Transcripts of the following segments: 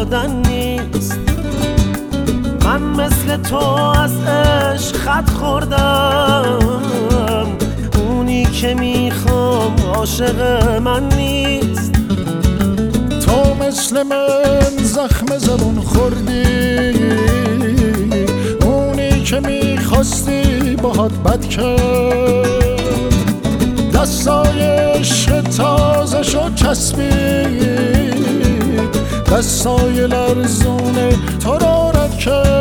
خوردن نیست. من مثل تو از عشق خط خوردم، اونی که میخوام عاشق من نیست. تو مثل من زخم زبون خوردی، اونی که میخواستی باهات بد کرد. دستای عشق تازه شد چسبید، دستای لرزونه تو را رد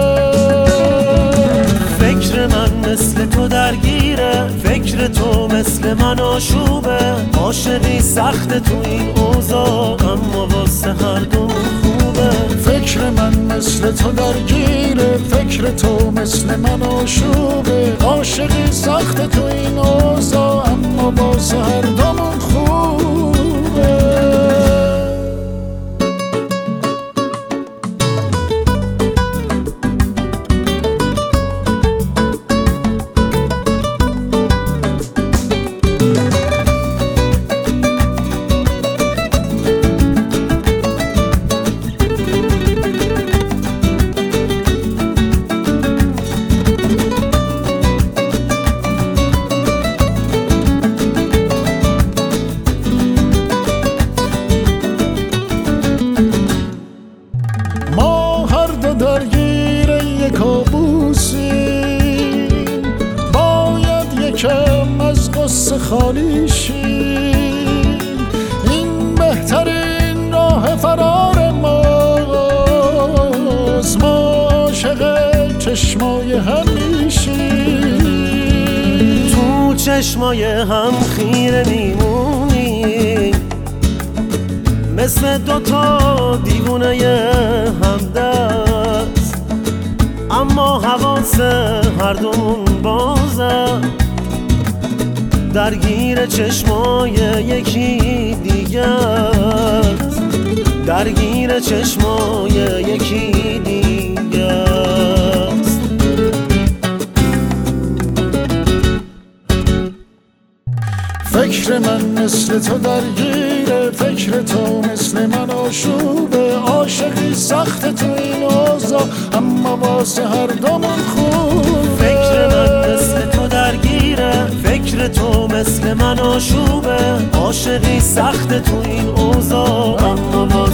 کرد. فکر من مثل تو درگیره، فکر تو مثل من آشوبه. عاشقی سخت تو این اوضاع، اما واسه هر دو خوبه. فکر من مثل تو درگیره، فکر تو مثل من آشوبه. عاشقی سخت تو این اوضاع، اما واسه هر دومون خوبه. درگیر یک کابوسی، باید یکم از قصه خالی شیم. این بهترین راه فرار ماست، ما عاشق چشمای هم میشیم. تو چشمای هم خیره میمونی، مثل دوتا دیوونه همدست، اما حواس هر دومون بازه درگیر چشمای یکی دیگه است، درگیر چشمای یکی دیگه است. فکر من مثل تو درگیره، فکر تو مثل من آشوبه. عاشقی سخت تو این اوضاع، اما واسه هر دومون خوبه. فکر من مثل تو درگیره، فکر تو مثل من آشوبه. عاشقی سخت تو این اوضاع، اما